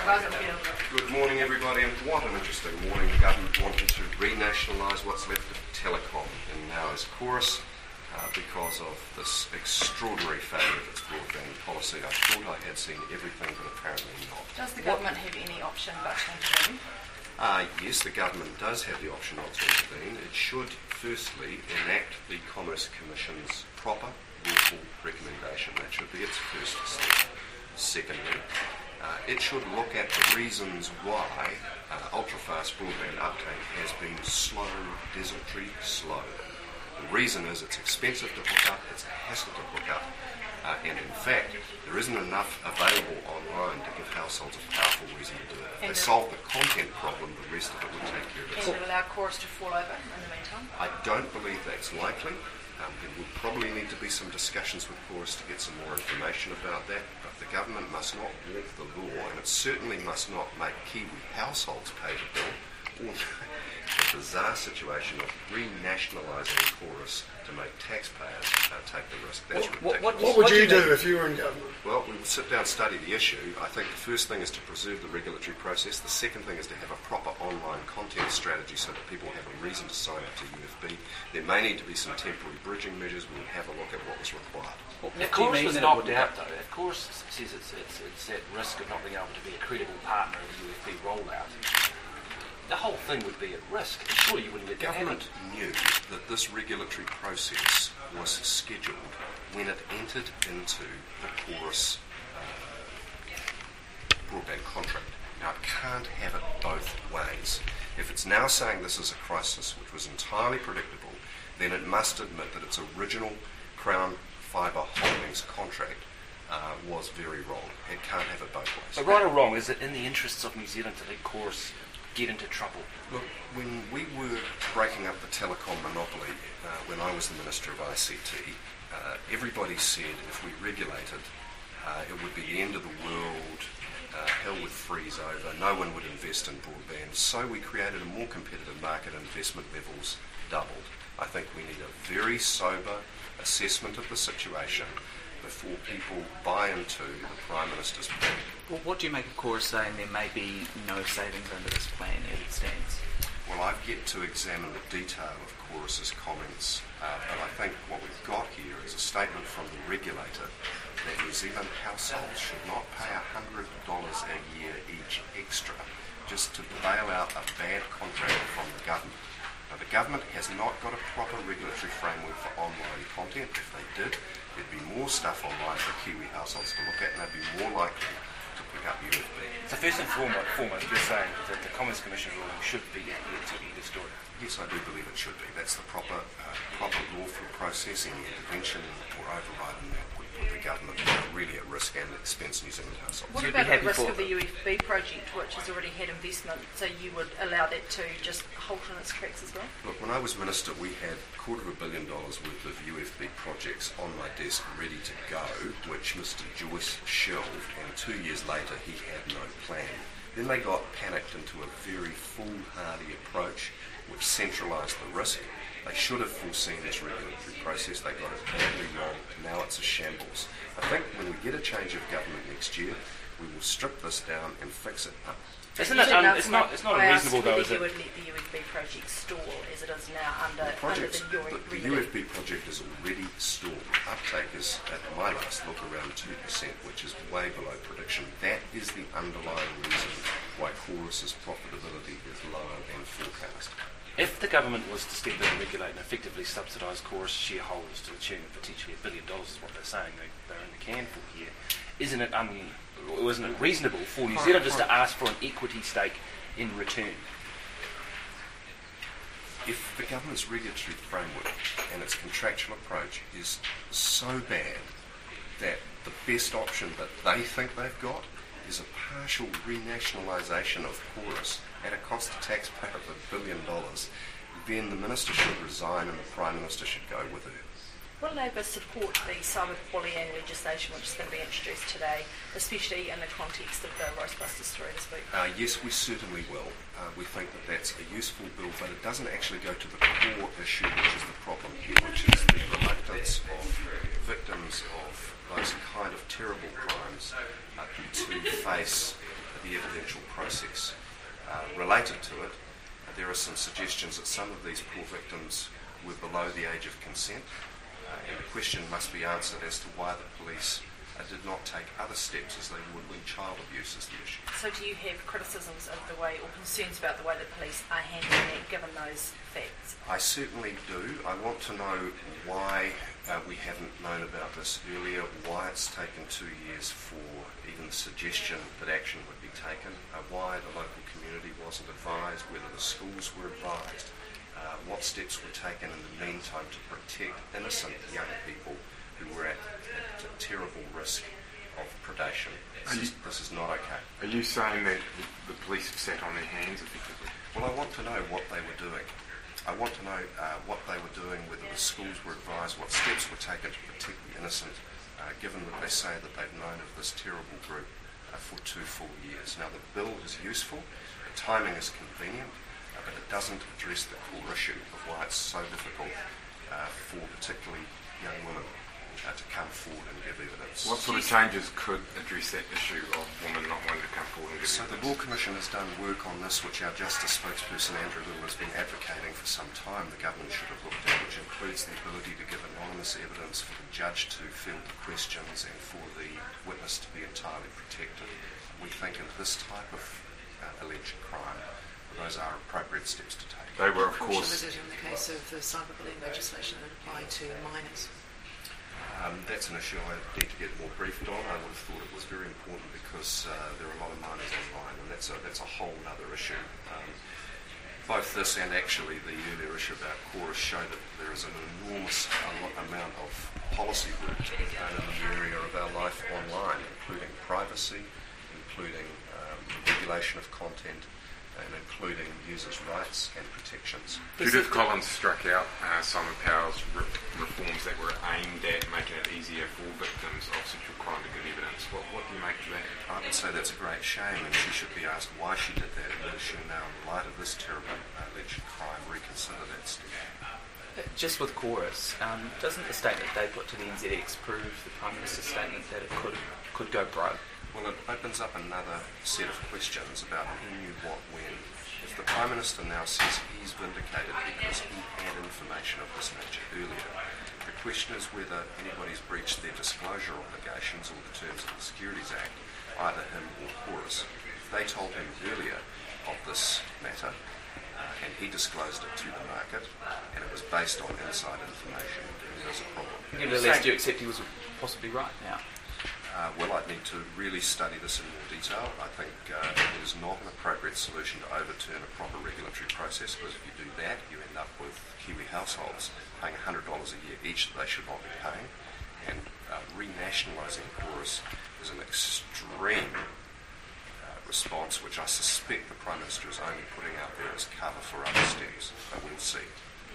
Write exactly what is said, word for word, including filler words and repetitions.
Good morning, everybody, and what an interesting morning. The government wanted to renationalise what's left of Telecom and now as Chorus uh, because of this extraordinary failure of its broadband policy. I thought I had seen everything, but apparently not. Does the government have any option but to intervene? Uh, yes, the government does have the option not to intervene. It should, firstly, enact the Commerce Commission's proper, lawful recommendation. That should be its first step. Secondly, uh, it should look at the reasons why uh, ultra-fast broadband uptake has been slow, desultory, slow. The reason is it's expensive to hook up, it's a hassle to hook up, uh, and in fact, there isn't enough available online to give households a powerful reason to do it. If they solve the content problem, the rest of it would take care of itself. And it allow Chorus to fall over in the meantime? I don't believe that's likely. Um, there would probably need to be some discussions with Chorus to get some more information about that, but the government must not walk the law, and it certainly must not make Kiwi households pay the bill, or the bizarre situation of renationalising Chorus to make taxpayers uh, take the risk. That's what, ridiculous. what, What would you do if you were in government? Well, we would sit down and study the issue. I think the first thing is to preserve the regulatory process. The second thing is to have a proper online content strategy so that people have a reason to sign up to U F B. There may need to be some temporary bridging measures. We'll have a look at what was required. What, If what do you Chorus mean was that it knocked would out, happen? though, if Chorus says it's, it's, it's at risk of not being able to be a credible partner in the U F B rollout, the whole thing would be at risk. Surely you wouldn't let The that happen. government knew that this regulatory process was scheduled when it entered into the Chorus uh, broadband contract. Now, it can't have it both ways. If it's now saying this is a crisis which was entirely predictable, then it must admit that its original Crown Fibre Holdings contract uh, was very wrong. It can't have it both ways. But right or wrong, is it in the interests of New Zealand to let Chorus get into trouble? Look, when we were breaking up the telecom monopoly, uh, when I was the Minister of I C T, uh, everybody said if we regulated, uh, it would be the end of the world, uh, hell would freeze over, no one would invest in broadband. So we created a more competitive market, investment levels doubled. I think we need a very sober assessment of the situation before people buy into the Prime Minister's plan. Well, what do you make of Chorus saying there may be no savings under this plan as it stands? Well, I've yet to examine the detail of Chorus's comments, uh, but I think what we've got here is a statement from the regulator that New Zealand households should not pay one hundred dollars a year each extra just to bail out a bad contract from the government. Now, the government has not got a proper regulatory framework for online content. If they did, there'd be more stuff online for Kiwi households to look at, and they'd be more likely to pick up U F B. So first and foremost, foremost you're saying that the Commerce Commission ruling should be adhered to in this story. Yes, I do believe it should be. That's the proper, uh, proper lawful process. Any intervention or override in that would put the government really at risk and expense New Zealand households. What you'd about be the happy risk for- of the U F B project, which has already had investment, so you would allow that to just halt in its tracks as well? Look, when I was Minister, we had a quarter of a billion dollars worth of U F B projects on my desk ready to go, which Mister Joyce shelved, and two years later he had no plan. Then they got panicked into a very foolhardy approach, which centralised the risk. They should have foreseen this regulatory process. They got it badly wrong. Now it's a shambles. I think when we get a change of government next year, we will strip this down and fix it up. Isn't You it? didn't Un- answer it's my- not. It's not I asked unreasonable though, whether is you it? would let the U F B project stall as it is now under, The projects, under the, your the, the remedy. U F B project is already stalled. Uptake is, at my last look, around two percent, which is way below prediction. That is the underlying reason why Chorus's profitability is lower than forecast. If the government was to step in and regulate and effectively subsidise Chorus shareholders to the tune of potentially a billion dollars, is what they're saying they, they're in the can for here, isn't it un, or isn't it reasonable for New Zealanders to ask for an equity stake in return? If the government's regulatory framework and its contractual approach is so bad that the best option that they think they've got is a partial renationalisation of Chorus at a cost to taxpayer of a billion dollars, then the Minister should resign and the Prime Minister should go with her. Will Labor support the cyberbullying legislation which is going to be introduced today, especially in the context of the Roastbusters story this week? Uh, yes, we certainly will. Uh, we think that that's a useful bill, but it doesn't actually go to the core issue, which is the problem here, which is the reluctance of victims of those kind of terrible crimes uh, to face the the evidential process uh, related to it. Uh, there are some suggestions that some of these poor victims were below the age of consent, uh, and the question must be answered as to why the police uh, did not take other steps as they would when child abuse is the issue. So do you have criticisms of the way, or concerns about the way the police are handling it, given those facts? I certainly do. I want to know why uh, we haven't known about this earlier, why it's taken two years for even the suggestion that action would be taken, uh, why the local community wasn't advised, whether the schools were advised, uh, what steps were taken in the meantime to protect innocent young people who were at, at a terrible risk of predation. This, is, this is not okay. Are you saying that the, the police have sat on their hands effectively? Well, I want to know what they were doing. I want to know uh, what they were doing, whether the schools were advised, what steps were taken to protect the innocent, uh, given that they say that they've known of this terrible group uh, for two full years. Now, the bill is useful, the timing is convenient, uh, but it doesn't address the core issue of why it's so difficult uh, for particularly young women uh, to come forward and give evidence. What sort of changes could address that issue of women not wanting to come forward and give So evidence? the Law Commission has done work on this, which our Justice spokesperson Andrew Little has been advocating for some time the government should have looked at, which includes the ability to give anonymous evidence, for the judge to field the questions and for the witness to be entirely protected. We think in this type of uh, alleged crime, those are appropriate steps to take. They were, of Crucial course... is it in the case of the cyberbullying legislation that applied to minors? Um, that's an issue I need to get more briefed on. I would have thought it was very important because uh, there are a lot of minors online, and that's a, that's a whole other issue. Um, both this and actually the earlier issue about Chorus show that there is an enormous amount of policy work to be done in the area of our life online, including privacy, including um, regulation of content, and including users' rights and protections. Judith Collins struck out uh, Simon Powell's re- reforms that were aimed at making it easier for victims of sexual crime to give evidence. What, what do you make of that? I would say that's a great shame, and she should be asked why she did that, and whether she now, in light of this terrible uh, alleged crime, reconsider that step. Just with Chorus, um, doesn't the statement they put to the N Z X prove the Prime Minister's statement that it could could go broke? Well, it opens up another set of questions about who knew what when. If the Prime Minister now says he's vindicated because he had information of this nature earlier, the question is whether anybody's breached their disclosure obligations or the terms of the Securities Act, either him or Chorus. If they told him earlier of this matter, uh, and he disclosed it to the market, and it was based on inside information, then there's a problem. Nevertheless, do you accept he was possibly right now? Uh, well, I'd need to really study this in more detail. I think uh, it is not an appropriate solution to overturn a proper regulatory process, because if you do that, you end up with Kiwi households paying one hundred dollars a year each that they should not be paying. And uh, renationalising Chorus is an extreme uh, response, which I suspect the Prime Minister is only putting out there as cover for other steps. But we'll see.